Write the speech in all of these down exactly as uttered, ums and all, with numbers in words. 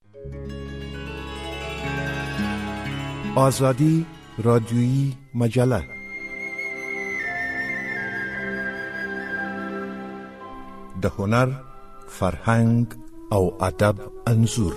آزادی رادیویی مجله. د هنر، فرهنګ او ادب انځور.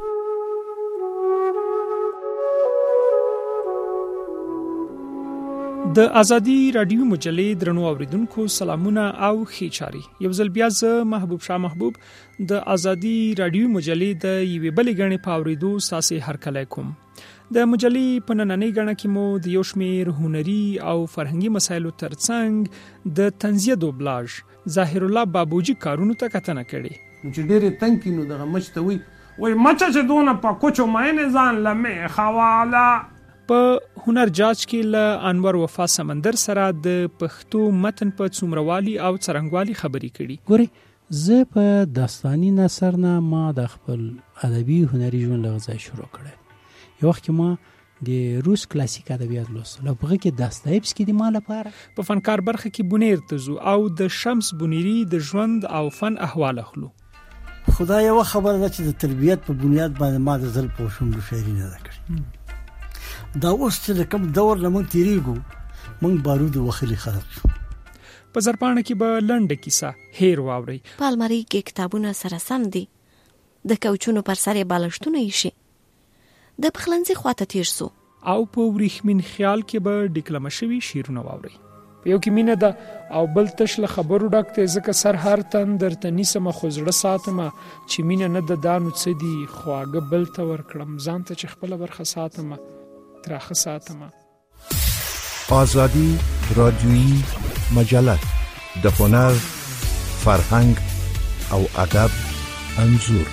د ازادي رادیو مجلې درنو اوریدونکو سلامونه او ښې چاري. یو ځل بیا زه محبوب شاه محبوب د ازادي رادیو مجلې د یوې بلې غړي په اوریدو ساسي هرکلی کوم. د مجلې په نننۍ غړه کې مو د یو شمېر هنري او فرهنګي مسایلو ترڅنګ د طنزیه دوبلاژ ظاهر الله بابوجي کارونو ته کتنه کړې. چې ډېرې تنګ کینو دغه مچ ته وي وای مچه چې دونه په کوچو ماینې ځان لمې خواله. په هنر جاج کې له انور وفا سمندر سره د پښتو متن په څومروالي او څرنګوالي خبرې کړي. ګوري زه په داستاني نثر نه ما د خپل ادبي هنري ژوند لغځای شروع کړم. یو وخت ما د روس کلاسیک ادبیات لوستل او په کې داستایفسکي د ما لپاره په فنکار برخه کې بونیر تزو او د شمس بونیری د ژوند او فن احوال اخلو. خدای یو خبر ده چې د تربیت په بنیاد باندې ما د زل په شوم شعري نه کړی. دا اوس چې کوم دور لمون تیریږو مونږ بارود وخلی خلک شو. په زرپانه کې به لنډه کیسه هیر واوري. په المارۍ کې کتابونه سره سم دي، د کوچونو پر سر بالښتونه یې شي، د پخلنځي خواته تیر سو او په وریښمین خیال کې به ډیکلمه شوي شیرونه واوري. په یو کې مینه ده او بل تش له خبرو ډک دی، ځکه سر هر تن درته نیسمه خو زړه ساتمه، چې مینه نه د دانو څه دي خواږه بل ته ورکړم، ځان ته چې خپله برخه ساتمه تراخه ساتمه. آزادی رادیویی مجله د هنر، فرهنګ او ادب انځور.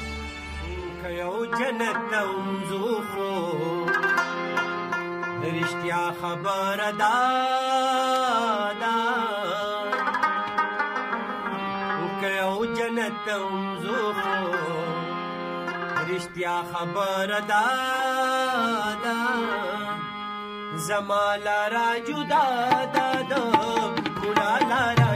جنت انزو خو رشتیا خبر دادا وکیو جنت انزو خو رشتیا خبر دادا زمالا را جدا دادا کلالا را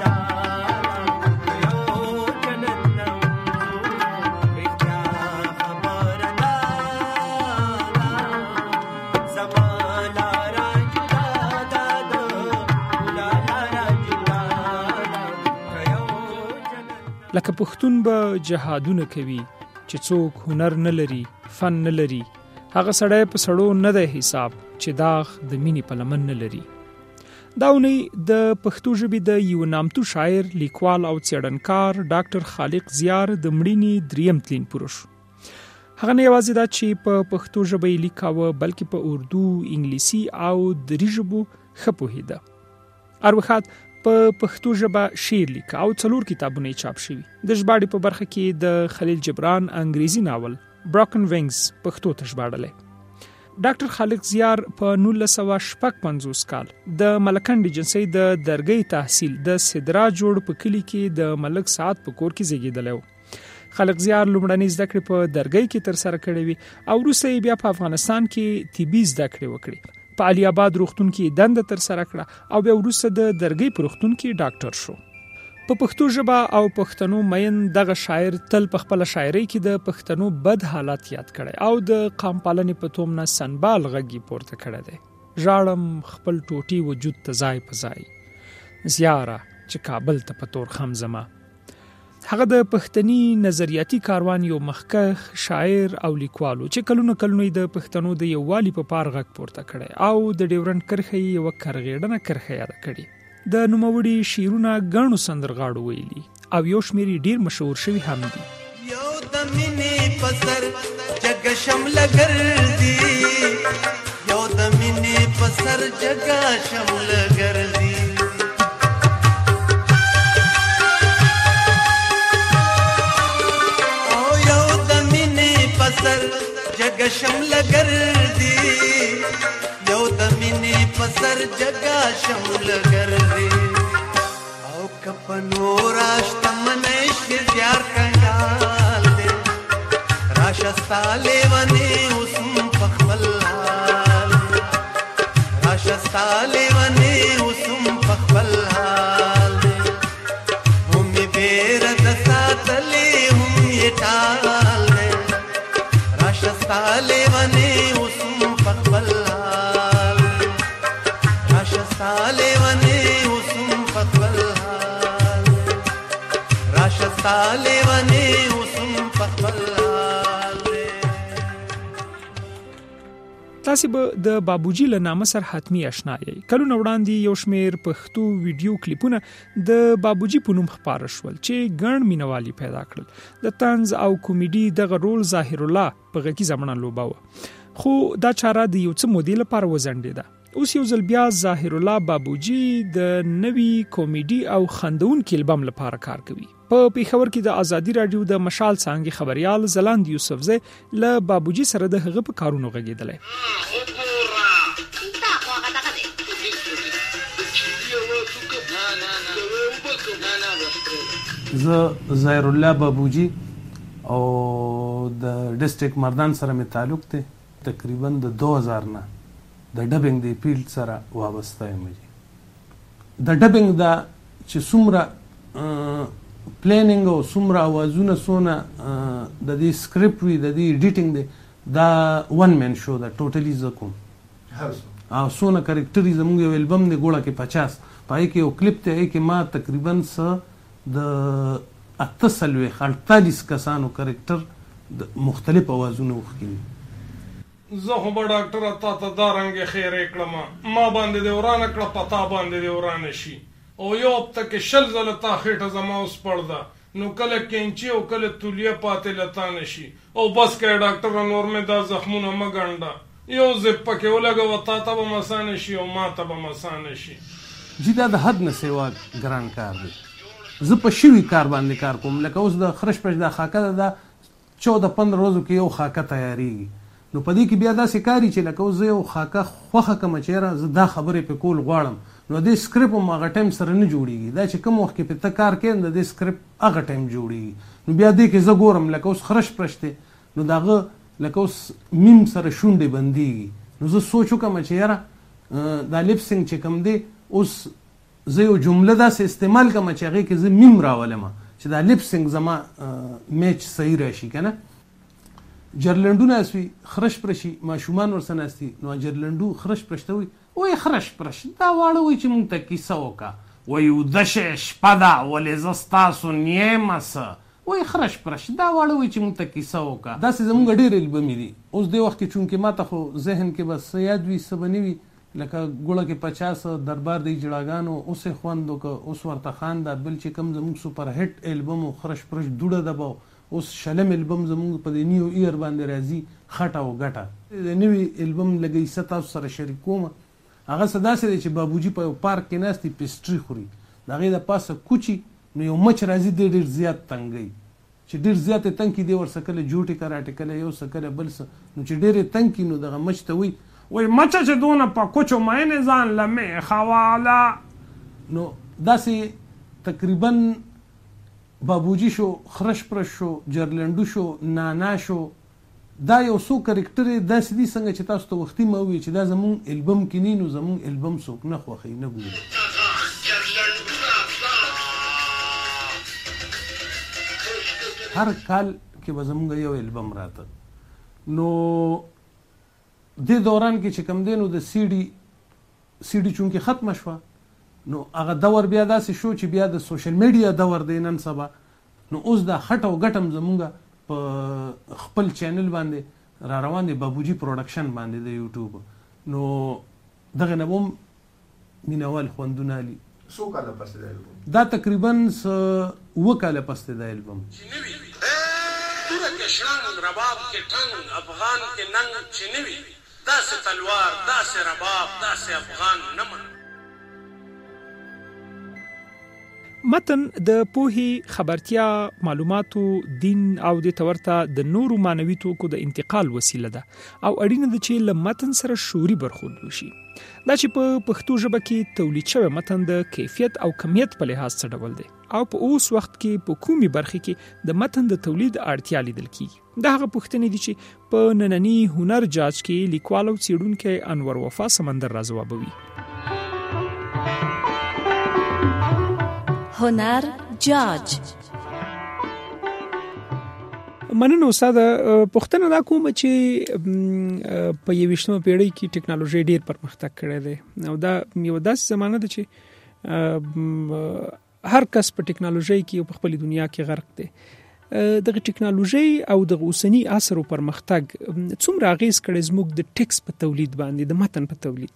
لکه پښتون به جهادونه کوي چې څوک هنر نه لري فن نه لري، هغه سړی په سړو نه دی حساب چې داغ د مینې په لمن نه لري. دا اونۍ د پښتو ژبې د یو نامتو شاعر، لیکوال او څېړنکار ډاکټر خالق زیار د مړینې دریم تلین پوره شو. هغه نه یوازې دا چې په پښتو ژبه یې لیکاوه بلکې په اردو، انګلیسي او دري ژبو ښه پوهېده. اروښاد په پښتو ژبه شعر لیکه او څلور کتابونه یې چاپ شوي. د ژباړې په برخه کې د خلیل جبران انګریزي ناول بروکن وینګز پښتو ته ژباړلی. ډاکټر خالق زیار په نولس سوه شپږ پنځوس کال د ملکنډ ایجنسۍ د درګۍ تحصیل د سدرا جوړ په کلي کې د ملک سعد په کور کې زیږېدلی و. خالق زیار لومړنۍ زده کړې په درګۍ کې ترسره کړې وې او وروسته یې بیا په افغانستان کې طبي زده کړې وکړې. په علي آباد روغتون کې دنده ترسره کړه او بیا وروسته د درګۍ په روغتون کې ډاکټر شو. په پښتو ژبه او پښتنو مین دغه شاعر تل په خپله شاعرۍ کې د پښتنو بد حالات یاد کړی او د قام پالنې په توم نه سنبال غږ یې پورته کړی دی. ژاړم خپل ټوټي وجود ته ځای په ځای، زیاره چې کابل ته په تور خم زما. هغه د پښتني نظریاتي کاروان یو مخکښ شاعر او لیکوالو چې کلونه کلونه د پښتنو د یووالي په پار غږ پورته کړی او د ډیورنډ کرښه یې یوه کرغېړنه کرښه یاده کړې. د نوموړي شعرونه ګڼو سندرغاړو ویلي او یو شمېر یې ډېر مشهور شوي هم دي. یو د مینې په سر جګ شمله ګرځي، یو د مینې په سر جګ شمله ګرځي، جګ شمله ګرځي، یو د مینې په سر جګ شمله ګرځي او کپ نور اشتمنې شې یار کنګال دې راشه ستاله ونی اوسم په خپل حال، راشه ستاله ونی اوسم په خپل حال، هم بیره د ساتلې هم یې ټال ستاله ونی اوسم پخپل حال دی. تاسو به د بابوجي له نامه سره حتمی آشنا یې. کلونه وړاندې یو شمېر پښتو ویډیو کلیپونه د بابوجي په نوم خپاره شول چې ګڼ مینوالي پیدا کړل. د طنز او کمیډي دغه رول ظاهر الله په غږی زمانه لوباوه، خو دا چاره د یو څه مودې لپاره وځنډېده. اوس یو ځل بیا ظاهر الله بابوجي د نوي کمیډي او خندونکي البم لپاره کار کوي. په پیښور کې د ازادي رادیو د مشال څانګې خبريال زلاند یوسفزی له بابوجي سره د هغه په کارونو غږیدلی. زه ظاهر الله بابوجي او د ډسټریکټ مردان سره می تعلق دی. تقریبا د دو هزار نه د ډبینګ د فیلډ سره وابسته یم. د ډبینګ دا چې څومره پلانینګ او څومره اوازونه سونه د دې سکرپټ وي، د دې ایډیټینګ دی، دا ون مین شو دا ټوټلی ز کوم او سونه کریکټری زموږ یو البم دی ګوړه کې پچاس پای کې یو کلیپ ته کې ما تقریبا س د اتصل وی اړتالیس کسانو کریکټر د مختلف اوازونه وخکینی. زه خو به ډاکټره تا ته دا رنګې خیرې کړم، ما باندې دې ورانه کړه، پتا باندې دې ورانه شي، او یو هفته کې شل ځله تا خېټه زما اوس پړده، نو کله کینچي او کله تولیه پاتې لتا نشي، او بس که ډاکټره نور مې دا زخمونه مه ګنډه، یو زپ پکې ولګوه، تا ته به مسانه شي او ما ته به مسانه شي. جی دا د حد نه سیوا ګران کار دی. زه په شوي کار باندې کار کوم، لکه اوس د خرش پش دا خاکه ده، دا چوده پندره ورځو کې یو خاکه تیاریږي. نو په دې کې بیا داسې کاري چې لکه اوس زه یو خاکه خوښه کړم چېرې زه دا خبرې پې کول غواړم، نو دې سکرپټ هم هغه ټایم سره نه جوړېږي. دا چې کوم وخت کې پې ته کار کوې د دې سکرپټ هغه ټایم جوړېږي. نو بیا دې کې زه ګورم لکه اوس خرش پرش دی، نو د هغه لکه اوس میم سره شونډې بندېږي. نو زه سوچ وکړم چې یاره دا لیپسینګ چې کوم دی اوس زه یو جمله داسې استعمال کړم چې هغې کې زه میم راولم چې دا لیپسینګ زما میچ صحیح راشي که نه. جرلنډونه اسوي خرش پرشي ماشومان ورسره ناستي، نو جرلنډو خرش پرشته وي وای خرش پرش دا واړه وای چې مونږ ته کیسه وکړه، وای ودشه شپه ده ولې زه ستاسو نیمه څه، وای خرش پرش دا واړه وای چې مونږ ته کیسه وکړه. داسې زمونږ ډېر البمې دي. اوس دې وخت کې چونکې ما ته خو ذهن کې بس یاد وي څه به نه وي، لکه ګوړه کې پچاس دربار د اجړاګانو اوس یې خوند وکړه، اوس ورته خانده بل چې کوم زمونږ سوپر هټ البم و خرش پرش دوړه دباو، اوس شلم البم زمونږ په دې نیو ایر باندې راځي خټه او ګټه. د نوي البم لګی څه تاسو سره شریکوم، هغه څه داسې دی چې بابوجي په یو پارک کې ناست دی پیسټري خوري، د هغې د پاسه کوچي، نو یو مچ راځي دی ډېر زیات تنګوي، چې ډېر زیات یې تنګ کي دی ورسه کله جوټې کراټې کله یو څه کله بل څه، نو چې ډېر یې تنګ کي نو دغه مچ ته وایي وای مچه چې دونه په کوچو مینې ځان لمې خواله. نو داسې تقریبا بابوجي شو، خرش پرش شو، جرلنډو شو، نانا شو، دا یو څو کرکټرې داسې دي څنګه چې تاسو ته وختي ما ووایي چې دا زمونږ البم کې نه، نو زمونږ البم څوک نه خوښوي نه ګوري. هر کال کې به زمونږ یو البم راته. نو دې دوران کې چې کوم دی نو د سی ډي سی ډي چونکې ختمه شوه، نو هغه دور بیا داسې شو چې بیا د سوشل میډیا دور دی نن سبا. نو اوس دا خټ او ګټم زمونږ په خپل چینل باندې را روان دی، بابوجي پروډکشن باندې د یوټیوب. نو دغه نه هم مینوال خوندونه علي. څو کاله پس دی البم؟ دا تقریبا اووه کاله پس دی دا البم. توره کې شړنګ رباب کې ټنګ افغان کې ننګ چې نه وي، داسې تلوار داسې رباب داسې افغان نه منو. متن د پوهي، خبرتیا، معلوماتو، دین او د تورته د نورو مانوي توکو د انتقال وسیله ده او اړینه ده چې له متن سره شعوري برخورد وشي. دا چې په پښتو ژبه کې تولید شوی متن د کیفیت او کمیت په لحاظ څه ډول دی او په اوس وخت کې په کومي برخه کې د متن د تولید اړتیا لیدل کیږي. دا هغه پوښتنې دي چې په نننی هنر جاج کې لیکوال او څېړونکی انور وفا سمندر را ځوابوي. هنر جاج. مننه استاد. پښتنه دا کوم چې په یویشتمه پیړۍ کې ټکنالوژي ډیر پرمختګ کړی دی او دا یو داسې زمانه ده چې هر کس په ټکنالوژي کې او په خپل دنیا کې غرق دی. دغه ټکنالوژي او د اوسنی عصر او پرمختګ څومره اغیز کړي زموږ د ټیکس په تولید باندې، د متن په تولید؟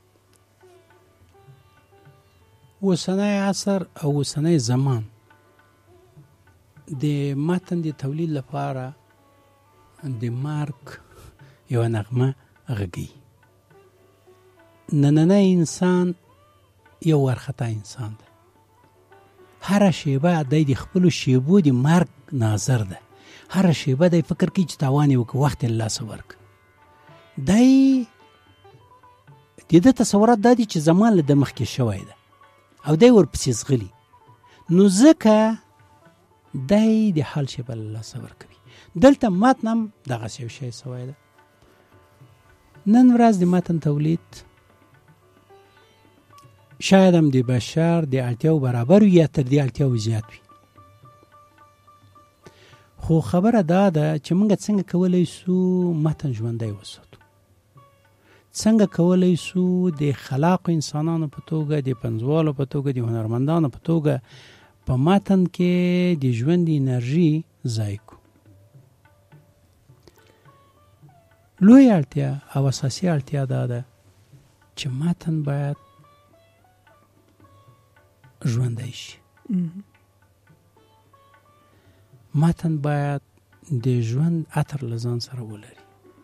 اوسنی عصر او اوسنی زمان د متن د تولید لپاره د مارک یو نغمه غږی. نننی انسان یو ورخطا انسان ده. هر شیبه د خپل شیبو د مرګ ناظر ده. هر شیبه د فکر کې چې تاوان وک وخت الله سورک. دای د دې تصورات د دې چې زمان له مخ کې شوی ده او دای ورپسې زغلی. نو ځکه دای د حال شیبه الله سور کوي. دلته متنم دغه شی سوی ده. نن ورځ د متن تولید شاید هم د بشر د اړتیاو برابر یا تر دې اړتیاو زیات وي. خو خبره دا ده چې موږ څنګه کولای شو متن ژوندی وساتو، څنګه کولای شو د خلاق انسانانو په توګه، د پنځوالو په توګه، د هنرمندانو په توګه په متن کې د ژوند انرژي ځای کو. لوی اړتیا او اساسي اړتیا دا ده چې متن باید ژوندی شي. متن باید د ژوند عطر له ځان سره ولري.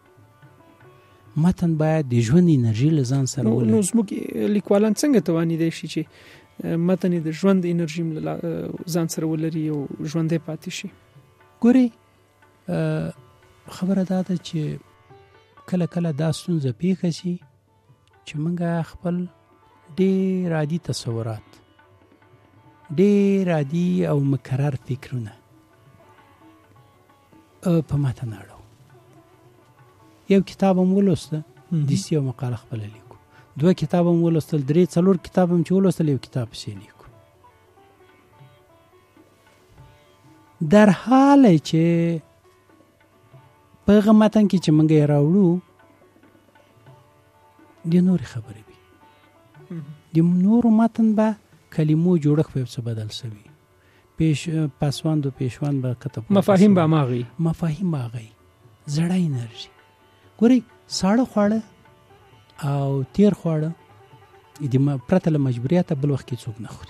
متن باید د ژوند انرژي له ځان سره ولري. نو زموږ لیکوالان څنګه توانیدای شي چې متن د ژوند انرژي ځان سره ولري او ژوندی پاتې شي؟ ګوري خبره دا ده چې کله کله دا ستونزه پیښه شي چې موږ خپل ډېر عادي تصورات، ډېر عادي او مکرر فکرونه په متن اړو. یو کتاب هم ولوسته، دسي یو مقاله خپله لیکو، دوه کتاب هم ولوستل، درې څلور کتاب هم چې ولوستل، یو کتاب پسې لیکو. در حال چې په هغه متن کې چې موږ یې راوړو د نورې خبرې وي. د نورو متن به کلمو جوړښت په څه بدل شوي، پیش پاسواند او پیشواند به کته مفاهیم به ماغي مفاهیم ماغي زړه انرژي. ګوري ساړه خواړه او تیر خواړه د پرته له مجبوریته بل وخت کې څوک نه خوري.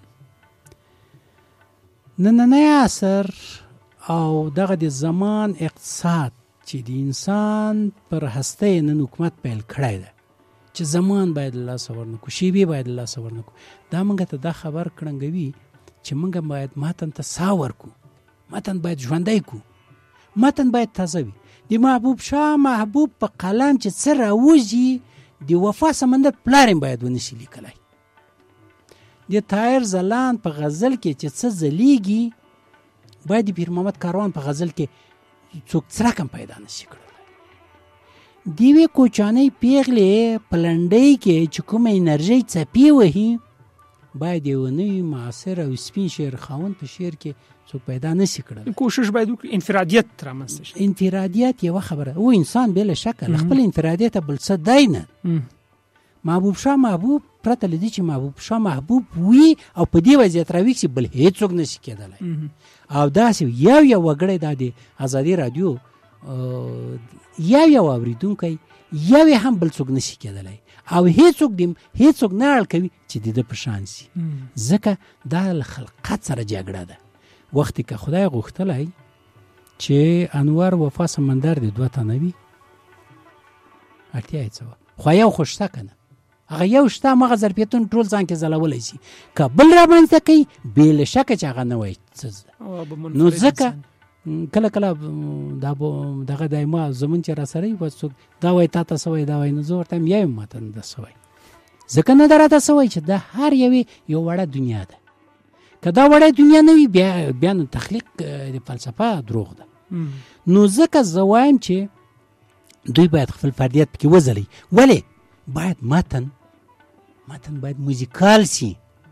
نننی عصر او دغه د زمان اقتصاد چې د انسان پر هسته نن حکومت پیل کړی ده چې زمان باید الله سور نکو، شیبې باید الله سور نکو، دا موږ ته دا خبر کړنګوي چې موږ باید متن ته سا ورکو، متن باید ژوندی کو، متن باید تازه وي. د محبوب شاه محبوب په قلم چې څه راوځي د وفا سمندر پلارم باید ونشي لیکلی. د طاهر زلان په غزل کې چې څه ځلیږي باید د پیر محمد کاروان په غزل کې څوک څرک هم پیدا نشي کړلی. د یوې کوچانۍ پیغلې په لنډۍ کې چې کومه انرژي څپې وهي باید یو نوی معاصر او سپین شعر خاوند په شعر کې څوک پیدا نشي کړلی. کوشش باید وکړي انفرادیت رامنځته شي. انفرادیت یوه خبره، او انسان بله شکه له خپل انفرادیت بل څه دی نه. محبوب شاه محبوب پرته له دې چې محبوب شاه محبوب وي او په دې وضعیت راوي چې بل هیڅوک نشي کېدلی. او داسې یو یو وګړی دا د ازادي راډیو یو یو اوریدونکی یو هم بل څوک نشي کېدلی او هیڅوک دې هیڅوک نه اړ کوي چې د ده په شان شي. ځکه دا له خلقت سره جګړه ده. وختې که خدای غوښتلی چې انور وفا سمندر د دوه تنه وي اړتیا یې څه وه، خو یو خو شته که نه، هغه یو شته همغه ظرفیتونه ټول ځان کې ځلولی شي. که بل رامنځته کوي بې له شکه چې هغه نه وایي څه زده. نو ځکه کله کله دغه دایما زمون چې را سره وي څوک دا وایي تا ته څه وایي، دا وایي، نو زه ورته یم یا یم ماته نه ده څه وایي. ځکه نه ده راته څه وایي چې دا هر یوې یو وړه دنیا ده. که دا وړه دنیا نه وي بیا بیا نو تخلیق د فلسفه دروغ ده. نو ځکه زه وایم چې دوی باید خپل فردیت پکې وځلي. ولې باید متن متن باید موزیکال سی،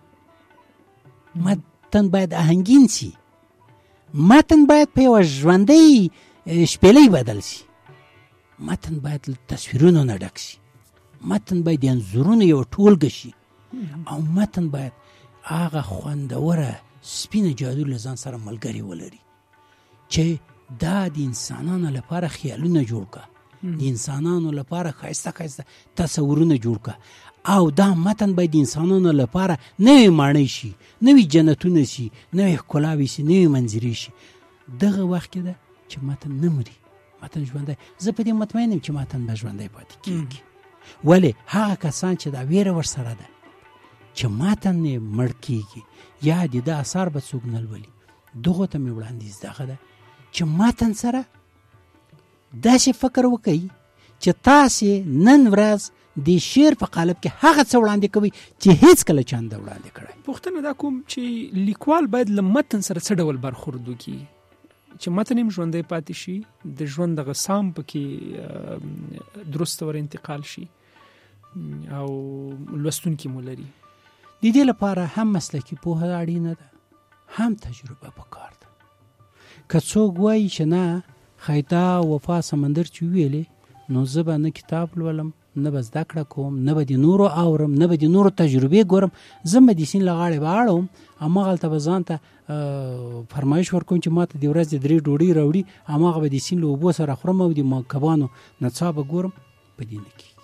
متن باید آهنګین سی، متن باید په یوه ژوندۍ شپېلۍ بدل سی، متن باید له تصویرونو نه ډک سی، متن باید د انځورونو یوه ټولګه شي، او متن باید هغه خوندوره سپینه جادو له ځان سره ملګري ولري چې دا د انسانانو لپاره خیالونه جوړ کا، د انسانانو لپاره ښایسته ښایسته تصورونه جوړ کا، او دا متن باید د انسانانو لپاره نوې ماڼۍ شي، نوې جنتونه شي، نوې ښکلاوې شي، نوې منظرې شي. دغه وخت کې ده چې متن نه مري، متن ژوندی. زه په دې مطمئن یم چې متن به ژوندی پاتې کېږي. ولې هغه کسان چې دا ویره ورسره ده چې متن یې مړ کېږي یا د ده اثار به څوک نه لولي، دغو ته مې وړاندیز دغه ده چې متن سره داسې فکر وکړئ چې تاسې نن ورځ د شعر په قالب کې هغه څه وړاندې کوي چې هیڅ کله چا نه وړاندې کړی. پوښتنه دا کوم چې لیکوال باید له متن سره څه ډول برخورد وکړي چې متن هم ژوندی پاتې شي، د ژوند دغه سام پکې درست ور انتقال شي او لوستونکي مو لري. د دې لپاره هم مسلکي پوهه اړینه ده، هم تجربه پکار ده. که څوک وایي چې نه خیتا وفا سمندر چې ویلې، نو زه به نه کتاب لولم، نه به زده کړه کوم، نه به د نورو اورم، نه به د نورو تجربې ګورم، زه مدیسین له غاړې به اړوم، هماغلته به ځان ته فرمایش ورکوم چې ما ته د ورځې درې ډوډۍ راوړي، هماغه به د سیند له اوبو سره خورم او د کبانو نڅا به ګورم. په دې نه کېږي.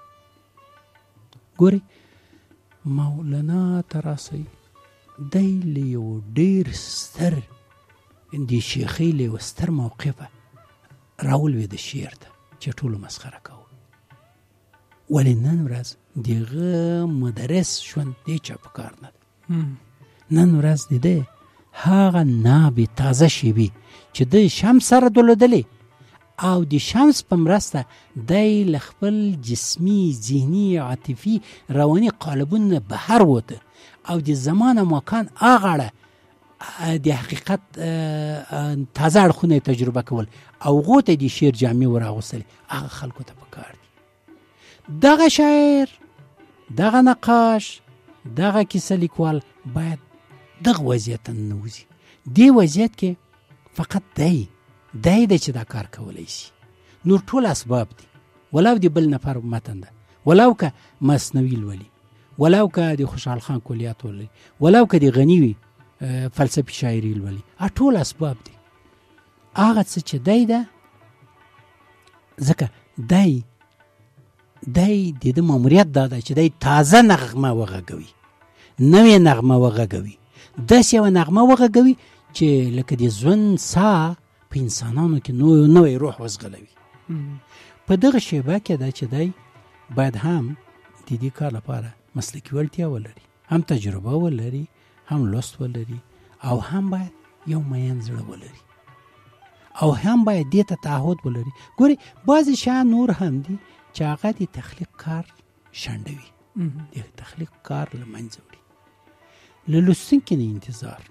ګورئ مولانا ته راسئ، دی له یو ډېر ستر د شیخۍ له یوه ستر موقفه راولوېده شعر ته چې ټولو مسخره کوو. ولې نن ورځ دغه مدرس ژوند دی چا په کار نه ده. نن ورځ د ده هغه نابې تازه شیبې چې د شمس سره درلودلې او د شمس په مرسته دی له خپل جسمي، ذهني، عاطفي، رواني قالبونه بهر وته او د زمان او مکان هغه د حقیقت تازه اړخونه تجربه کول او هغو ته د شعر جامې ور اغوستلې، هغه خلکو ته پکار دي. دغه شاعر، دغه نقاش، دغه کیسه لیکوال باید دغه وضعیت ته ننوځي. دې وضعیت کې فقط دی دی دی چې دا کار کولی شي. نور ټول اسباب دي، ولو د بل نفر متن ده، ولو که مثنوي لولي، ولو که د خوشحال خان کلیات ولولي، ولو که د غني وي فلسفي شاعري لولي، ټول اسباب دي. هغه څه چې دی ده، ځکه دی دی د ده ماموریت دا ده چې دی تازه نغمه وغږوي، نوې نغمه وغږوي، داسې یوه نغمه وغږوي چې لکه د ژوند ساه په انسانانو کې نوی روح وزغلوي. په دغه شیبه کې ده چې دی باید هم د دې کار لپاره مسلکي وړتیا ولري، هم تجربه ولري، هم لوست ولري، او هم باید یو مین زړه ولري، او هم باید دې ته تعهد ولري. ګوري بعضې شیان نور هم دي چې هغه د تخلیق کار شنډوي، د تخلیق کار له منځه وړي. له لوستونکي نه انتظار،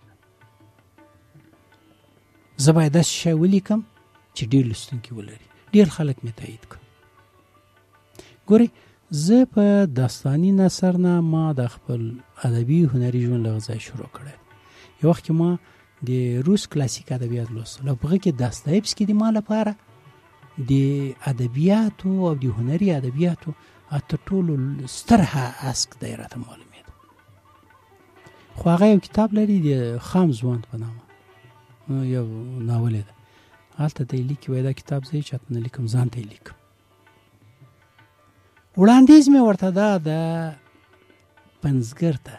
زه باید داسې شی ولیکم چې ډېر لوستونکي ولري، ډېر خلک مې تایید کړي. ګورئ زه په داستاني نثر نه ما د خپل ادبي هنري ژوند له ځای شروع کړی. یو وخت کې ما د روس کلاسیک ادبیات لوستل او په هغه کې داستایفسکي د ما لپاره د ادبیاتو او د هنري ادبیاتو تر ټولو ستر هسک دی راته معلومېده. خو هغه یو کتاب لري د خام ځوان په نامه، یو ناول ده، هلته ته یې لیکي وایي دا کتاب زه یې چاته نه لیکم، ځان ته یې لیکم. وړاندیز مې ورته دا ده پنځګر ته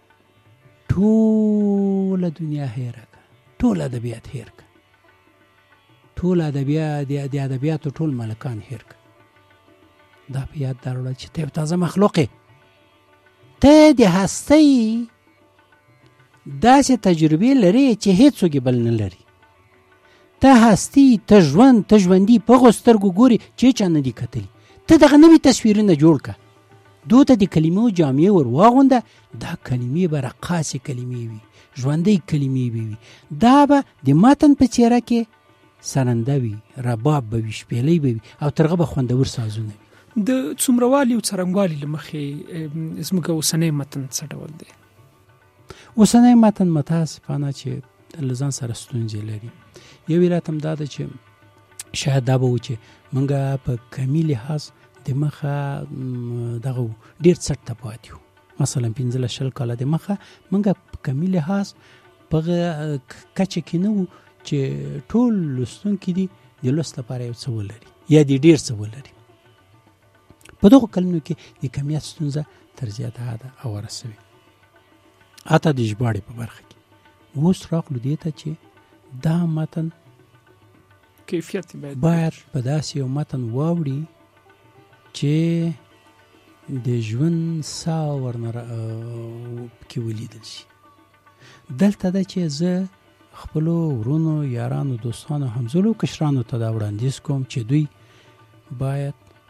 ټوله دنیا هیره کړه، ټول ادبیات هیر کړه، ټول ادبیات د ادبیاتو ټول ملکان هیر کړه. دا په یاد داروله چې ته یو تازه مخلوق یې، ته د هستۍ داسې تجربې لري چې هیڅوک یې بل نه لري. ته هستی، ته ژوند، ته ژوندي په هغو سترګو ګوري چې چا نه دي کتلي. ته دغه نوي تصویرونه جوړ کړه، دو ته د کلمو جامې ور واغونده، دا کلمې به رقاصې کلمې وي، ژوندۍ کلمې به وي، دا به د متن په څېره کې سرنده وي، رباب به وي، شپېلۍ به وي، او تر هغه به خوندور سازونه وي. د څومروالي او څرنګوالي له مخې زموږ اوسنی متن څه ډول دی؟ اوسنی متن متاسفانه چې له ځان سره ستونزې لري. یو علت هم دا ده چې شاید دا به و چې موږ په کمي لحاظ د مخه دغه ډېر څټ ته پاتې وو، مثلا پنځه شل کاله د مخه موږ په کمی لحاظ په کچه کې نه وو چې ټول لوستونکي دي د لوست لپاره یو څه ولري یا د ډېر څه ولري. په دغو کلونو کې د کمیت ستونزه تر زیاته حده اوره شوې، حتی د ژباړې په برخه کې. اوس راغلو دې ته چې دا متن کیفیت باید باید په داسې یو متن واوړي چې د ژوند ساه ورنه کې ولیدل شي. دلته ده چې زه خپلو ورونو، یارانو، دوستانو، همزولو، کشرانو ته دا وړاندیز کوم چې دوی باید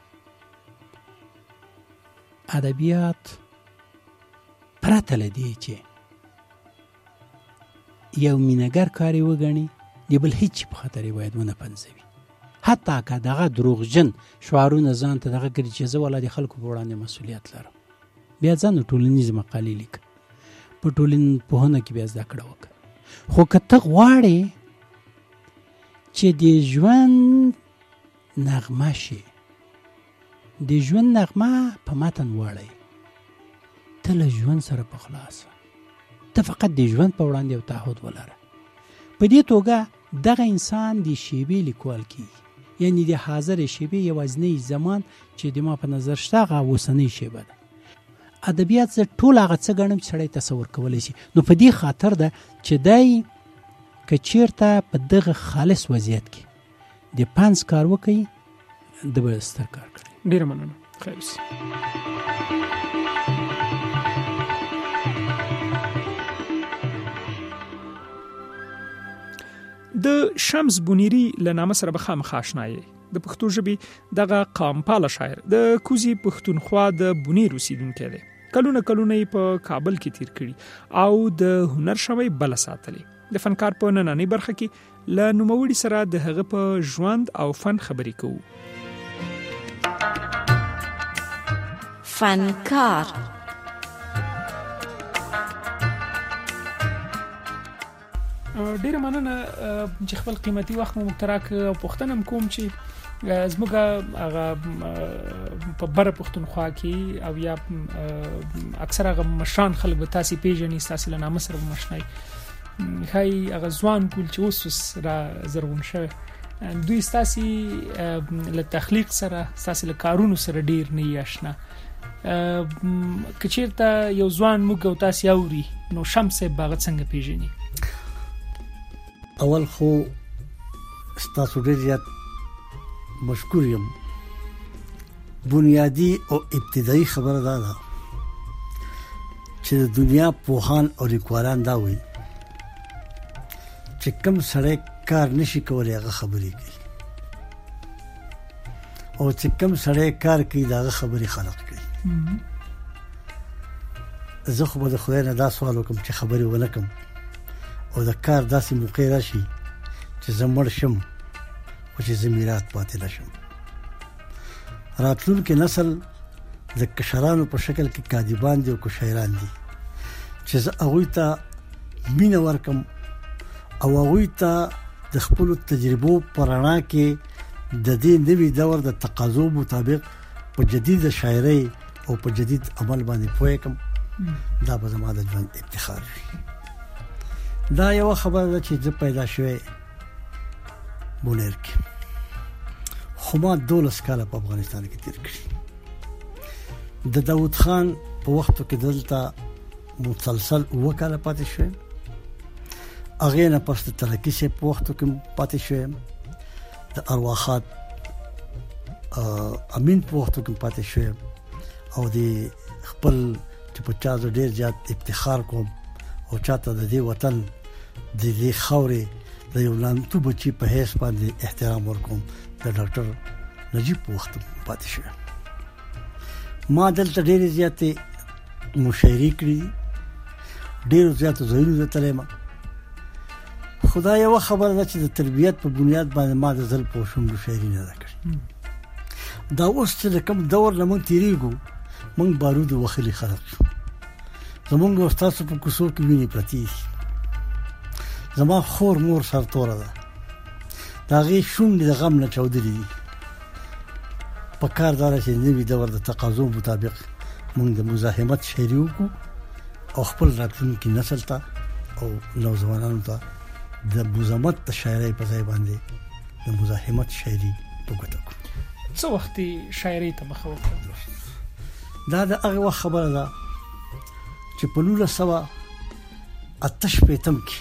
ادبیات پرته له دې چې یو مینهګر کار یې وګڼي، د بل هیڅ په خاطر یې باید ونه پنځوي. حتی که دغه دروغجن شعارونه ځان ته دغه کړي چې زه والا د خلکو په وړاندې مسؤلیت لرم، بیا ځان ټولنیزې مقالې لیکه، په ټولنپوهنه کې بیا زده کړه وکړه. خو که ته غواړې چې د ژوند نغمه شي، د ژوند نغمه په متن واړی، ته له ژوند سره په خلاصه، ته فقط د ژوند په وړاندې یو تعهد ولره. په دې توګه دغه انسان د شیبې لیکوال کیږي، یعنی د حاضر شیبې یوازینی زمان چې د ما په نظر شته هغه اوسنۍ شیبه ده. ادبیات زه ټول هغه څه ګڼم چې سړی تصور کولی شي. نو په دې خاطر ده چې دی که چېرته په دغه خالص وضعیت کې د پنځ کار وکړي، د به ستر کار کړي. ډېره مننه. خیر اوسې. د شمس بونیری له نامه سره به خامخا اشنا یې. د پښتو ژبې دغه قامپاله شاعر د کوزي پښتونخوا د بونیر اوسیدونکی دی. کلونه کلونه یې په کابل کې تیر کړي او د هنر شمعې بله ساتلې. د فنکار په نننۍ برخه کې له نوموړي سره د هغه په ژوند او فن خبرې کوو. فنکار ډیره مننه چې خپل قیمتي وخت مو متراک او پوښتنه کوم چې زموږ هغه په بره پښتونخوا کې او یا اکثر هغه مشران خلک به تاسو پیژنې، تاسو له نامه سره مشنای هاي هغه ځوان کول چې اوس را زرغون شوی، دوی تاسو له تخلیق سره، تاسو له کارونو سره ډیر نه آشنا. کچیرته یو ځوان موږ او تاسو اوري نو شمس باغ څنګه پیژني؟ اول خو ستاسو ډیر زیات مشکور یم. بنیادی او ابتدایي خبره ده چې د دنیا پوهان او لیکوالان دا وایي چې کوم سړی کار نشي کولای هغه خبرې کوي، او چې کوم سړی کار کوي دا خبرې خلق کوي. زه خو به د خدای نه دا سوال وکم چې خبرې ونه کوم او د کار داسې موقع راشي چې زه مړ شم خو چې زه میراث پاتې نشم. راتلونکي نسل د کشرانو په شکل کې کاذبان دي او شاعران دي چې زه هغوی ته مینه ورکم او هغوی ته د خپلو تجربو په رڼا کې د دې نوي دور د تقاضو مطابق په جدید شاعرۍ او په جدید عمل باندې پوه کم. دا به زما د ژوند افتخار وي. دا یو خبره ده چې زه پیدا شوی بونیر کې، خو ما دولس کاله په افغانستان کې تیر کړي. د داود خان په وختو کې دلته مسلسل اوه کاله پاتې شوی، هغې نه پس د ترکي صاحب په وختو کې پاتې شوی، د ارواخات امین په وختو کې پاتې شوی، او د خپل چې په چا زه ډېر زیات افتخار کوم او چاته د دې وطن د دې خاورې د یو لانتو بچي په حیث باندې احترام ورکوم، د ډاکټر نجیب په وخت پاتې شوی. ما دلته ډېرې زیاتې مشاعرې کړي، ډېرو زیاتو ځایونو ته تللی یم. خو دا یوه خبره ده چې د تربیت په بنیاد باندې ما د زلف او شونډو شاعري نه ده کړې. دا اوس چې د کوم دور نه موږ تېرېږو، موږ بارودو وښلي خلک شو. زمونږ او ستاسو په کوڅو کې وینې پرتې دي. زما خور مور سرتوره ده، د هغې شونډې د غم نه چاودلې دي. په کار دا ده چې نوي دور د تقاضو مطابق موږ د مزاحمت شاعري وکړو او خپل راتلونکي نسل ته او نوځوانانو ته د مزاحمت شاعري په ځای باندې د مزاحمت شاعري وکړو. څو وخت شاعري ته مخه وکړه؟ دا د هغه وخت خبره ده چې په نولس سوه اته شپېتم کې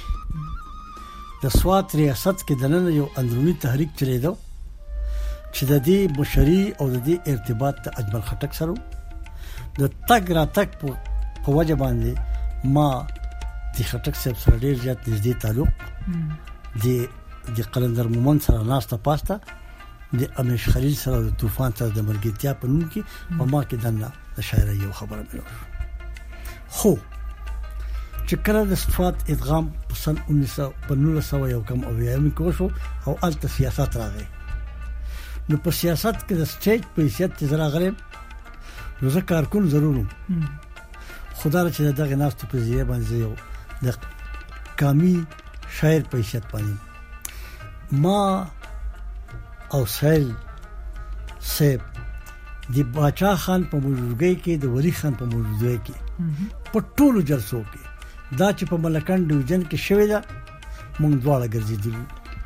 د سوات ریاست کې دننه یو اندرونی تحریک چلیدو چې د دې مشري او د دې ارتباط ته اجمل خټک سره د تګ را تګ په وجه باندې ما د خټک صاحب سره ډېر زیات نږدې تعلق د د قلندر مومن سره ناسته پاسته د امیش خلیل سره د طوفان سره د ملګرتیا په نوم کې په ما کې دنه د شاعرۍ یو خبره مې خو چې کله د صفات ادغام په سن نولس سوه یو کم اویایم کې وشو او الته سیاست راغی. نو په سیاست کې د سټیج په حیثیت چې زه راغلم نو زه کارکون ضرور وم، خدا چې دغه ناستو په ځای باندې یو د قامي شاعر په حیثیت باندې ما او سهیل صاحب د باچا خان په موجودګۍ کې د ولی خان په موجودګۍ کې په ټولو جلسو کې دا چې په ملکان ډیویژن کې شوې ده مونږ دواړه ګرځېدلو.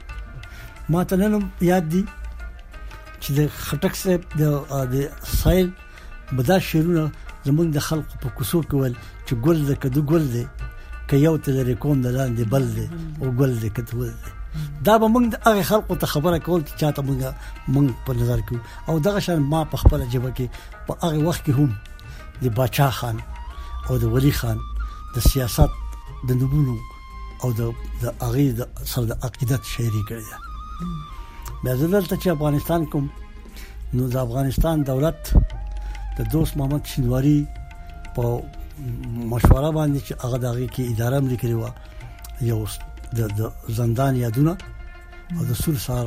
ما ته نن یاد دي چې د خټک صاحب د سهیل بدا شعرونه زمونږ د خلقو په کوڅو کې ول چې ګل د کدو ګل دی که یو ته لري کوم د لاندې بل دی او ګل دی کته ول دی. دا به موږ د هغه خلکو ته خبره کول چې چاته موږ موږ په نظر کې او دغه شان ما په خپل جبه کې په هغه وخت کې هم د باچا خان او د ولی خان د سیاست د نبونو او د د هغه د سره د عقیدت شاعري کړې ده. بیا دلته چې افغانستان کوم نو د افغانستان دولت د دوست محمد شینواری په مشوره باندې چې هغه دغه کې اداره ملي کړې و یو د د زندان یادونه او د سور سار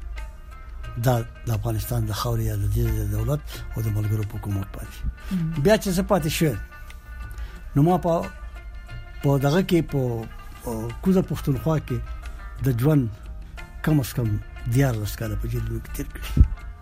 د د افغانستان د خاورې د دولت او د ملګرو حکومت باندې بیا چې څه پاتې شو نو ما په په دغه کې په کوزه پښتونخوا کې د ژوند کم از کم دیار لسکاله په جیل کې تیر کړی.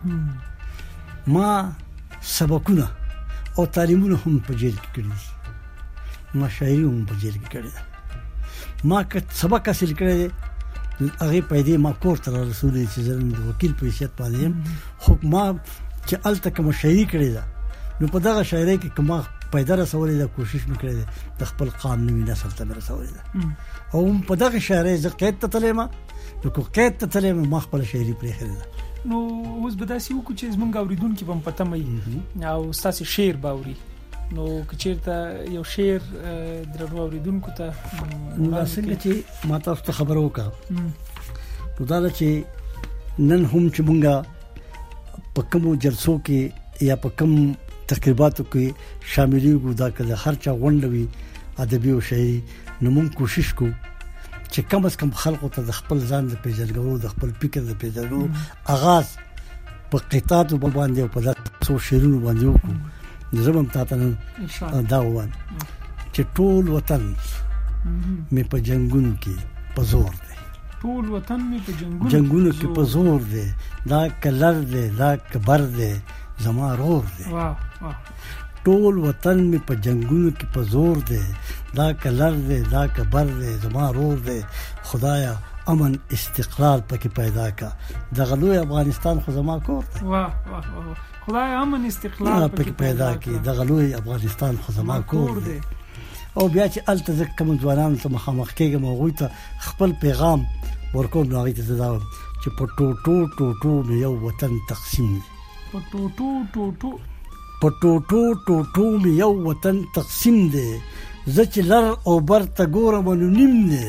ما سبقونه او تعلیمونه هم په جیل کې کړی، ما شاعري هم په جیل کې کړی. ما که سبق حاصل کړی هغه پیدا ما کور ته رسولې چې زه د وکیل په حیثیت باندې خو ما چې الته کوم شاعري کړی ده نو په دغه شاعري کې کومه پیدا رسولې ده کوشش وکړې ده د خپل قام نوې نسل ته رسولې ده او په دغه شاعري زه قید ته تلم نو کو قید ته تلم ما خپل شاعري پرې خره ده. نو اوس به داسې وکړو چې زمونږ اوریدونکو په پته مې او ستاسو شعر باوري نو کچیرته یو شعر درو اوریدونکو ته نو څنګه چې ما تاسو ته خبر وکړه نو دا چې نن هم چې مونږه په کوم جلسو کې یا په کوم تقریباتو کې شاملې وګو دا کله هر چا غونډوي ادبي او شاعري نو مونږ کوشش کوو چې کم از کم خلکو ته د خپل ځان د پیژندګلو د خپل فکر د پیژندګلو آغاز په قطعاتو باندې او په تاسو شعرونو باندې وکړو. زمم تاسو نن دا وان چې ټول وطن مې په جنگونو کې په زور دی، ټول وطن مې په جنگونو جنگونو کې په زور دی، دا کلر دی دا کبر دی زما رور دی. واه واه ټول وطن مې په جنگونو کې په زور دی، دا کلر دی دا کبر دی زما رور دی. خدایا امن استقرار پکې پیدا کا دغه لوی افغانستان خو زما کور دی. واه واه واه خدای امن استقلال پکې پیدا کی دغه لوی افغانستان خو زما کور دی. او بیا چې الته ځکه کوم ځوانان ته مخامخ کېږم هغوی ته خپل پیغام ورکوم نو هغوی ته زه دا وایم چې په ټوټو ټوټو مې یو وطن تقسیم دی، په ټوټو ټوټو په ټوټو ټوټو مې یو وطن تقسیم دی، زه چې لر او بر ته ګورم نو نیم دی.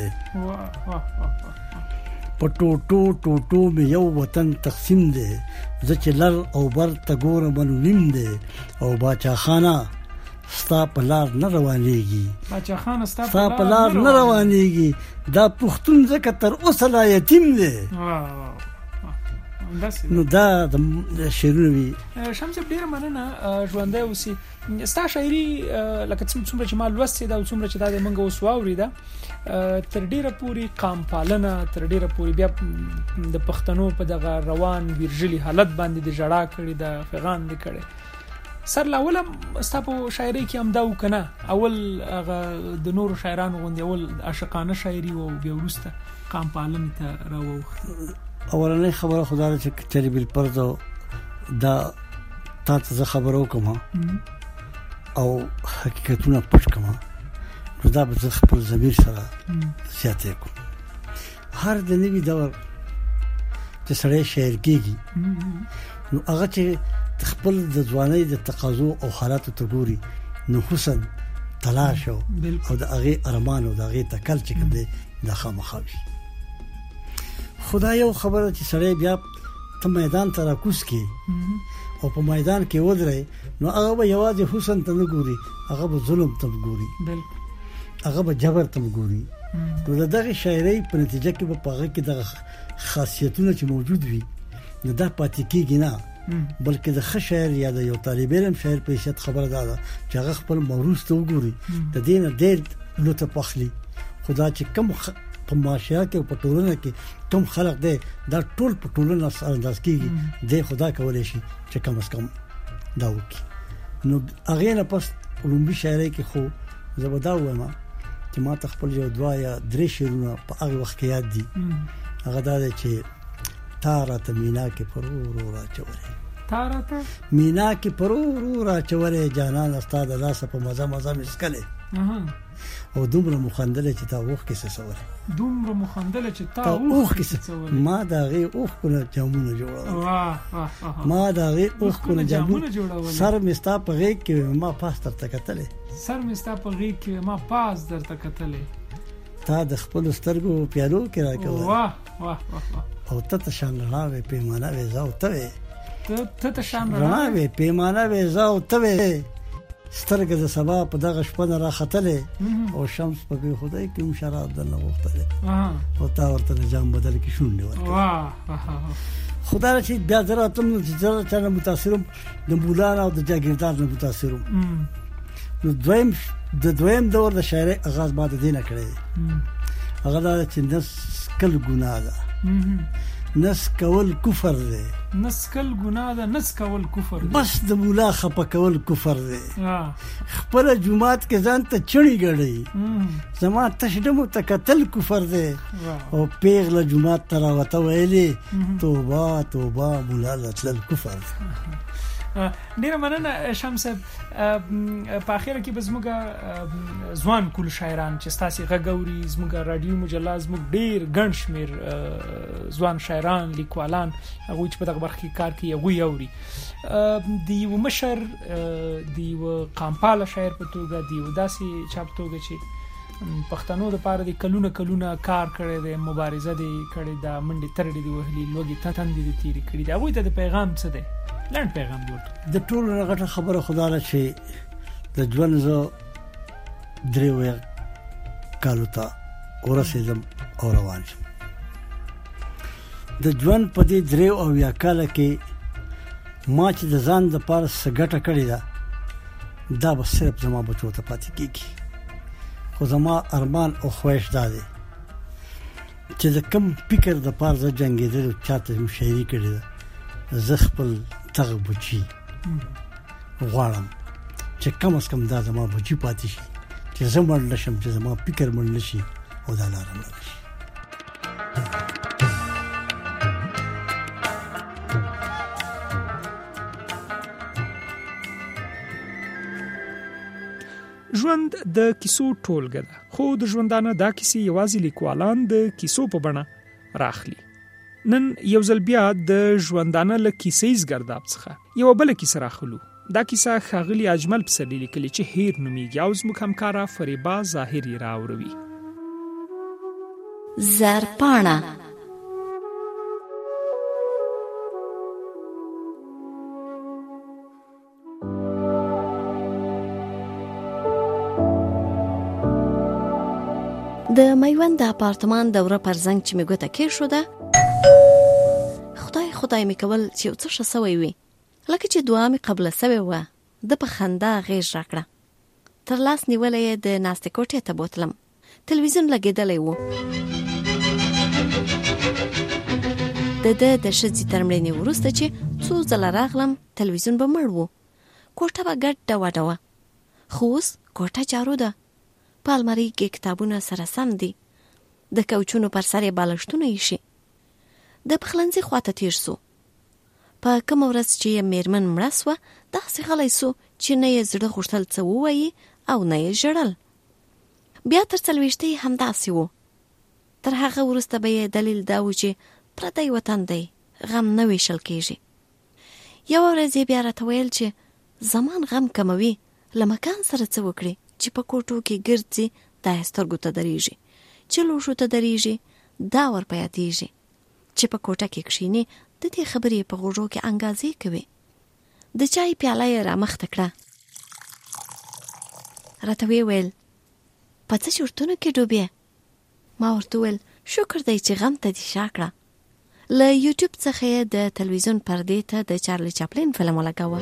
په ټوټو ټوټو مې یو وطن تقسیم دی، زه چې لر او بر ته ګورم نو نیم دی. او باچا خانه ستا په لار نه روانېږي، باچا خانه ستا په لار نه روانېږي، دا پښتون ځکه تر اوسه لا یتیم دی. نو دا د شعرونه وي. شمس ډیره مننه ژوندی اوسې. ستا شاعري لکه څومره چې ما لوستې ده او څومره چې دا د موږ اوس واورېده تر ډیره پورې قام پالنه تر ډیره پورې بیا د پښتنو په دغه روان ویرژلي حالت باندې د ژړا کړې د فغان دې کړې سر لاولم ستاسو شاعري کې هم دا وکنه اول هغه د نورو شاعرانو غوندي اول عاشقانه شاعري او بیا وروسته قام پالن ته راوخت. اولنې خبره خدای چې چری بل پردو دا تاسو خبرو کوم او حقیقتونه پټ کوم نو دا به خپل ضمیر سره سیاته کوم. هر د نوی دور چې سړی شاعر کېږي نو هغه چې خپل د ځوانۍ د تقاضو او حالاتو ته ګوري نو حسن تلاش او د هغې ارمان او د هغې تکل چې کوم دی دا خامخا وي. خدای یو خبره چې سړی بیا ته میدان ته راکوز کړي او په میدان کې ودرې نو هغه به یوازې حسن ته نه ګوري، هغه به ظلم ته ګوري، هغه به جبر ته ګوري. نو د دغه شاعرۍ په نتیجه کې به په هغه کې دغه خاصیتونه چې موجود وي نو دا پاتې کېږي نه، بلکې د ښه شاعر یا د یو طالب علم شاعر په حیثیت خبره ده چې هغه خپل موروث ته وګوري، د دې نه ډېر لطف اخلي. خدا چې کم خ... په معاشره کې او په ټولنه کې کم خلق دی دا ټول په ټولنه سره انداز کېږي دی خدا کولی شي چې کم از کم دا وکړي. نو هغې نه پس لومبي شاعرۍ کې خو زه به دا ووایم چې ما ته خپل یو دوه یا درې شعرونه په هغه وخت کې یاد دي. هغه دا دی چې تا راته مینا کې پرورو راچورې، تا راته مینا کې پرورو راچورې، جانان ستا د لاسه په مزه مزه مسکلې او دومره مخندله چې تا اوښ کې سسولې، دومره مخندله چې تا اوښ کې سسولې، ما د هغې اوښکونه جامونه جوړول، ما د هغې اوښکونه جامونه جوړول، سر مې ستا په غېږ کې ما پاس درته کتلې، سر مې ستا په غېږ کې ما پاس درته کتلې، تا د خپلو سترګو پیالو کې راکول، واه واه واه، او ته ته شان رڼا وې پیمانه وې زه او ته وې، ته ته شان رڼا وې پیمانه وې زه او ته وې، سترګه د سبا په دغه شپه نه راختلې او شمس په بې خدای کې هم شراب درنه غوښتلې او تا ورته د جام بدل کې شونډې ورکړې. خدا را چې بیا زه راتلم نو چې زه چا نه متاثر وم د مولانا او د جاګیردار نه متاثر وم. نو دویم د دویم دور د شاعرۍ آغاز ما د دې نه کړی دی، هغه دا چې نسکل ګناه ده، نس کول کفر دی، نس کول ګناه ده، نس کول کفر دی، بس د مولا خپه کول کفر دی، خپل جمعات کې ځان ته چړی ګړی، زما تشدمو ته کتل کفر دی، او پیغله جمعات ته راوته ویلې توبه توبه مولا لتلل کفر دی. ډیره مننه شمس صاحب. په اخر کې به زموږ ځوان کول شاعران چې ستاسو غږوري زموږ رادیو مجله زموږ ډیر ګڼ شمیر ځوان شاعران لیکوالان هغه چې په دغه برخه کې کار کوي هغه یوري دی و مشر دی و قامپاله شاعر په توګه دی و داسې چاپ توګه چې پښتنو د پاره د کلونه کلونه کار کړی دی، مبارزه دی کړې ده، منډې ترډې دی وهلي، لوږې تتندې دی تیرې کړي دي. هغوی ته د پیغام څه دی؟ لنډ پیغام دی ورته. د ټولو نه غټه خبره خدا ده چې د ژوند زه درې اویا کالو ته ورسېدم او روان شم. د ژوند په دې درې اویا کاله کې ما چې د ځان دپاره څه ګټه کړې ده دا به صرف زما بچو ته پاتې کېږي. خو زما ارمان او خواهش دا دی چې د کم فکر دپاره زه جنګېدل او چاته م شاعري کړې ده، زه خپل دغه بچي غواړم چې کم از کم دا زما بچي پاتې شي، چې زه مړ نه شم، چې زما فکر مړ نه شي او دا لاره مړ نه شي. ژوند د کیسو ټولګه ده، خو د ژوندانه دا کیسې یوازې لیکوالان د کیسو په بڼه راخلي. نن یو ځل بیا د ژوندانه له کیسیز ګرداب څخه یو بل کیسه راخلو. دا کیسه ښاغلي اجمل پسرلي لیکلې چې هیر نومیږي او زموږ همکاره فریبا ظاهري راوړوي. زرپاڼه د میوند د اپارتمان دوره پر زنګ چې می ګوته کې شو ده، خدای خدای می کول چې یو څه ښه سوی وي، لکه چې دعا می قبله سوی وه. د په خندا غېږ راکړه، تر لاس نیولی یې د ناستې کوټې ته بوتلم. تلویزیون لګېدلی و، د ده د ښځې تر مړینې وروسته چې څو ځله راغلم تلویزیون به مړ و، کوټه به ګډه وډه وه، خو اوس کوټه جارو ده. په المارۍ کې کتابونه سره سم دي، د کوچونو پر سر یې بالښتونه ایښي. د پخلنځي خواته تیر سو. په کومه ورځ چې یې میرمن مړه سوه، داسې غلی سو چې نه یې زړه غوښتل څه ووایي او نه یې ژړل. بیا تر څلوېښتۍ همداسې و. تر هغه وروسته به یې دلیل دا و چې پردی وطن دی، غم نه ویشل کېږي. یوه ورځ یې بیا راته ویل چې زمان غم کموي، له مکان سره څه وکړي چې په کوټو کې ګرځي، دا یې سترګو ته درېږي، چې لوښو ته درېږي، دا ور په یادېږي، چې په کوټه کې کښېني د دې خبرې په غوږو کې انګازې کوي. د چای پیاله یې رامخته کړه. راته ویې ویل په څه چورتونو کې ډوبې؟ ما ورته ویل شکر دی چې غم ته دې شا کړه. له یوټیوب څخه یې د تلویزیون پردې ته د چارلی چاپلین فلم ولګاوه.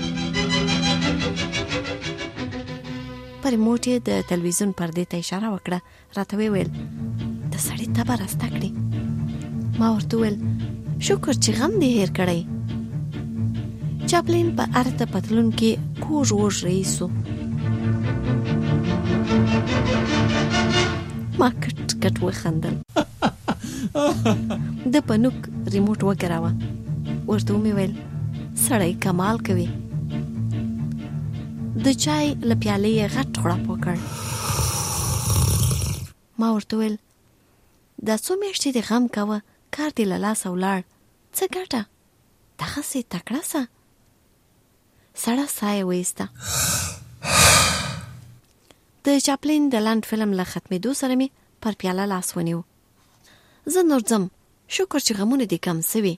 په ریموټ یې د تلویزیون پردې ته اشاره وکړه. راته ویې ویل د سړي تبه راسته کړې. ما ورته ویل شکر چې غم دې هیر کړی. چاپلین په ارته پتلون کې کوږ وږ رئیسو. ما کټ کټ وخندل. د پنوک ریموټ وګراوه. ورته مې ویل سړی کمال کوي. د چای له پیالې یې غټ غړپ وکړ. ما ورته ویل دا څو میاشتې دې غم کوه، کار دې له لاسه ولاړ، څه ګټه؟ دغسې تکړه سه. سړه ساه یې وایسته. د چاپلین د لنډ فلم له ختمېدو سره مې پر پیاله لاس ونیو. زه نور ځم، شکر چې غمونه دې کم سوي.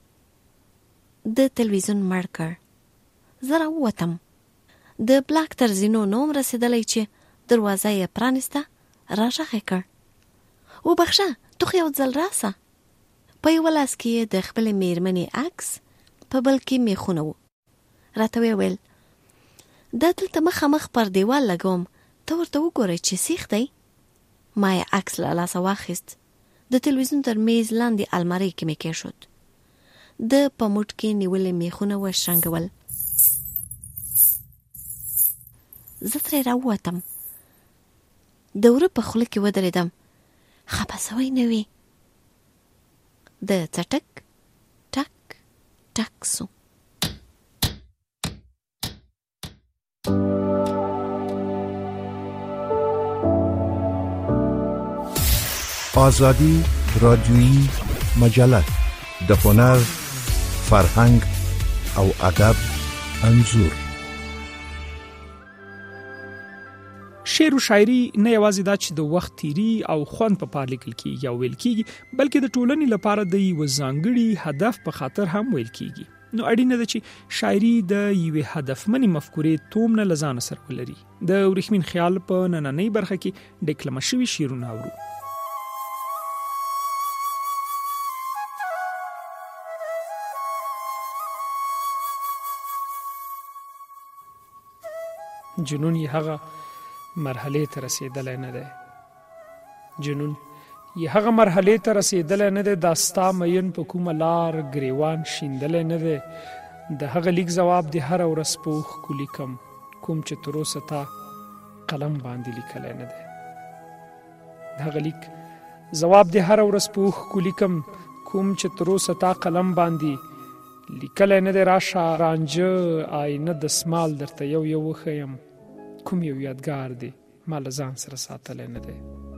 د تلویزیون مړ کړ. زه راووتم. د بلاک تر زینو نوم رسېدلی چې دروازه یې پرانیسته. راغږ یې کړ وبخښه ته یو ځل راسه. په یوه لاس کې یې د خپلې میرمنې عکس، په بل کې میخونه و. راته ویې ویل دا دلته مخامخ پر دیوال لګوم، ته ورته وګورئ چې سیخ دی. ما یې عکس له لاسه واخیست. د تلویزیون تر میز لاندې المارۍ کې مې کېښود. د په موټ کې نیولې میخونه وشرنګول. زه ترې راووتم. د وره په خوله کې ودرېدم. خپه سوی نه وي. د څټک ټک ټک سو. آزادی رادیویی مجله د هنر، فرهنګ او ادب انځور. شعر و شاعري نه یوازې دا چې د وخت تیری او خوند په پار لیکل کیږي او ویل کیږي، بلکې د ټولنې لپاره د یو ځانګړي هدف په خاطر هم ویل کیږي. نو اړینه ده چې شاعري د یوې هدفمنې مفکورې توم نه لزان سره ولري. د ورېښمین خیال په نننۍ برخه کې ډیکلمه شوي شعرونه اورو. جنون یې هغه مرحله ته رسیدلی نه دی. جنون یې هغه مرحله ته رسیدلی نه دی. دا ستا مین په کومه لار ګریوان شیندلی نه دی. د هغه لیک ځواب د هره ورځ په اوښکو لیکم، کوم چې تر اوسه تا قلم باندې لیکلی نه دی. د هغه لیک ځواب د هره ورځ په اوښکو لیکم، کوم چې تر اوسه تا قلم باندې لیکلی نه دی. راشه رانجه آینه د سمال درته یو یو وښیم، کوم یو یادګار دی ما له ځان سره ساتلی نه دی.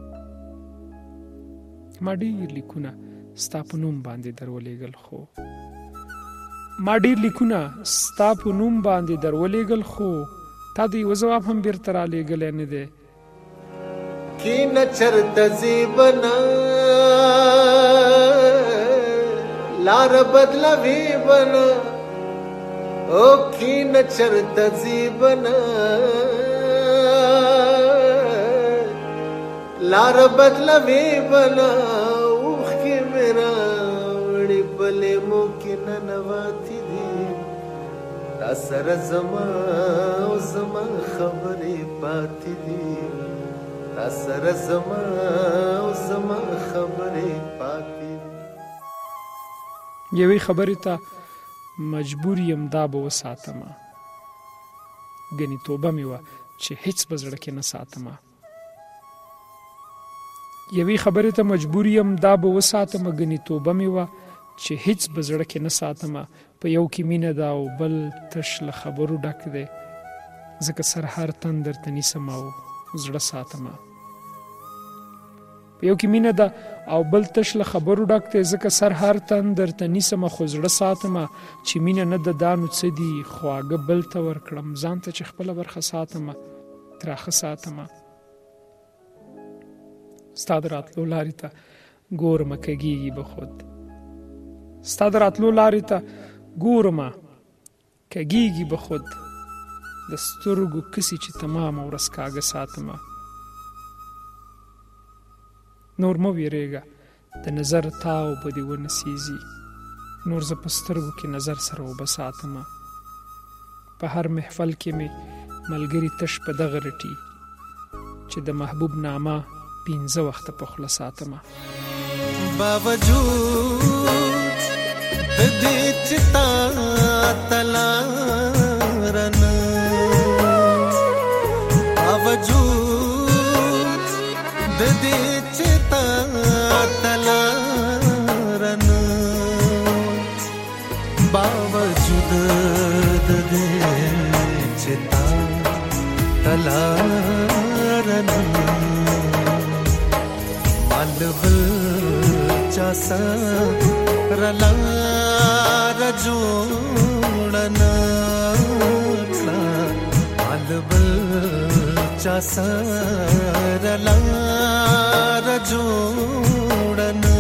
ما ډېر لیکونه ستا په نوم باندې در ولېږل خو ما ډېر لیکونه ستا په نوم باندې در ولېږل خو تا د یوه ځواب هم بیرته رالېږلی نه دی. کینه چرته ځې بنه لار بدلوي بنه، او کینه چرته ځې بنه لار بدلوي بنه، اوښکې مې راوړې بلې مو کې ننواتې دي، را سره زما او زما خبرې پاتې دي، را سره زما او زما خبرې پاتې دي. یوې خبرې ته مجبور یم دا به وساتمه، ګنې توبه مې وه چې هیڅ به زړه کې نه ساتمه. یوې خبرې ته مجبور یم دا به وساتمه، ګنې توبه مې وه چې هیڅ به زړه کې نه ساتمه. په یو کې مینه ده او بل تش له خبرو ډک دی، ځکه سر هر تن درته نیسم او زړه ساتمه. په یو کې مینه ده او بل تش له خبرو ډک دی، ځکه سر هر تن درته نیسم خو زړه ساتمه. چې مینه نه ده دا نو څه دي، خواږه بل ته ورکړم ځان ته چې خپله برخه ساتمه تراخه ساتمه. ستا د راتلو لارې ته ګورمه کږېږي به خود، ستا د راتلو لارې ته ګورمه کږېږي به خود، د سترګو کسي چې تمامه ورځ کاږه ساتمه. نور مه ویرېږه د نظر تاو به دې ونسیږي، نور زه په سترګو کې نظر سره اوبه ساتمه. په هر محفل کې مې ملګري تش په دغه رټي چې د محبوب نامه پینځه وخته په خوله ساتمه. باوجود د دې چې تا تلارن، باوجود د دې چې تا تلارن، باوجود د دې چې تا تلارن، مالبل چا سره لار جوړنا کړه، مالبل چا سره لار جوړنا.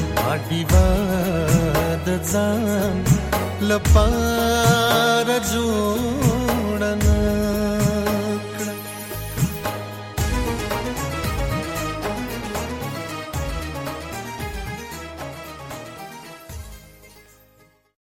لپاره جو